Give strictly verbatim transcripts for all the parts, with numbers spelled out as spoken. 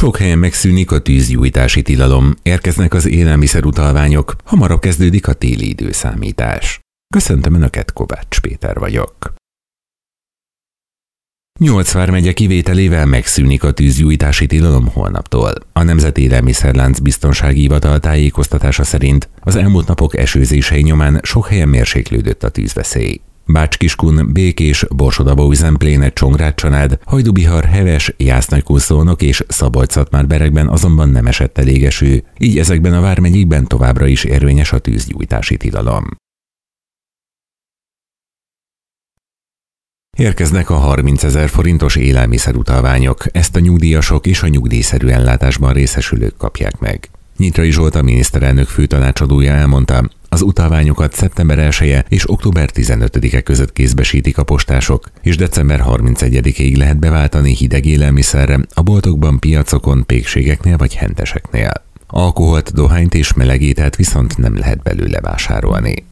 Sok helyen megszűnik a tűzgyújtási tilalom, érkeznek az élelmiszerutalványok, hamarabb kezdődik a téli időszámítás. Köszöntöm Önöket, Kovács Péter vagyok. Nyolc vármegye kivételével megszűnik a tűzgyújtási tilalom holnaptól. A Nemzeti Élelmiszerlánc Biztonsági Hivatal tájékoztatása szerint az elmúlt napok esőzései nyomán sok helyen mérséklődött a tűzveszély. Bács-Kiskun, Békés, Borsod-Abaúj-Zempléne, Csongrád-Csanád, Hajdú-Bihar, Heves, Jász-Nagykun-Szolnok és Szabolcs-Szatmár-Berekben azonban nem esett elég eső, így ezekben a vármegyékben továbbra is érvényes a tűzgyújtási tilalom. Érkeznek a harmincezer forintos élelmiszerutalványok, ezt a nyugdíjasok és a nyugdíjszerű ellátásban részesülők kapják meg. Nyitrai Zsolt, a miniszterelnök főtanácsadója elmondta, az utalványokat szeptember elseje és október tizenötödike között kézbesítik a postások, és december harmincegyedikéig lehet beváltani hideg élelmiszerre a boltokban, piacokon, pékségeknél vagy henteseknél. Alkoholt, dohányt és meleg ételt viszont nem lehet belőle vásárolni.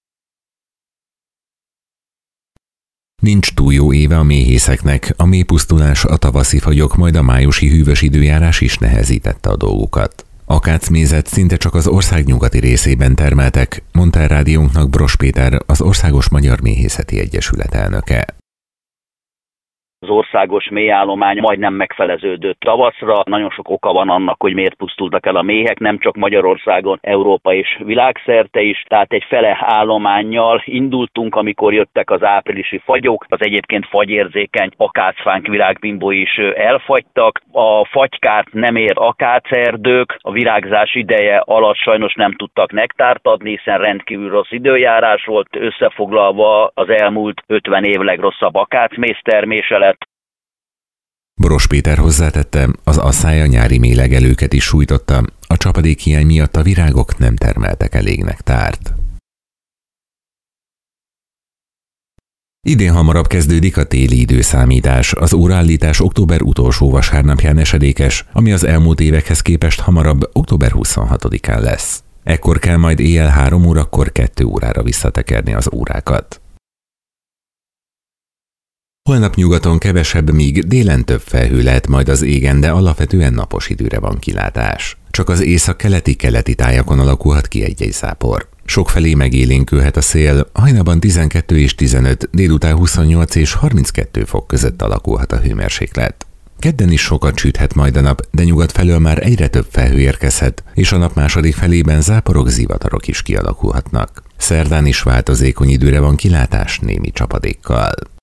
Nincs túl jó éve a méhészeknek, a méhpusztulás, a tavaszi fagyok, majd a májusi hűvös időjárás is nehezítette a dolgukat. Akácmézet szinte csak az ország nyugati részében termeltek, mondta el rádiónknak Bross Péter, az Országos Magyar Méhészeti Egyesület elnöke. Az országos méhállomány majdnem megfeleződött tavaszra. Nagyon sok oka van annak, hogy miért pusztultak el a méhek, nem csak Magyarországon, Európa és világszerte is. Tehát egy fele állománnyal indultunk, amikor jöttek az áprilisi fagyok. Az egyébként fagyérzékeny akácfánk, virágbimbó is elfagytak. A fagykát nem ér akácerdők, a virágzás ideje alatt sajnos nem tudtak nektárt adni, hiszen rendkívül rossz időjárás volt. Összefoglalva az elmúlt ötven év legrosszabb akácméz termése lett. Bross Péter hozzátette, az asszály a nyári méhlegelőket is sújtotta, a csapadékhiány miatt a virágok nem termeltek elég nektárt. Idén hamarabb kezdődik a téli időszámítás, az óraállítás október utolsó vasárnapján esedékes, ami az elmúlt évekhez képest hamarabb október huszonhatodikán lesz. Ekkor kell majd éjjel három órakor kettő órára visszatekerni az órákat. Holnap nyugaton kevesebb, míg délen több felhő lehet majd az égen, de alapvetően napos időre van kilátás. Csak az észak-keleti-keleti tájakon alakulhat ki egy-egy zápor. Sokfelé megélénkülhet a szél, hajnalban tizenkettő és tizenöt, délután huszonnyolc és harminckettő fok között alakulhat a hőmérséklet. Kedden is sokat süthet majd a nap, de nyugat felől már egyre több felhő érkezhet, és a nap második felében záporok, zivatarok is kialakulhatnak. Szerdán is változékony időre van kilátás némi csapadékkal.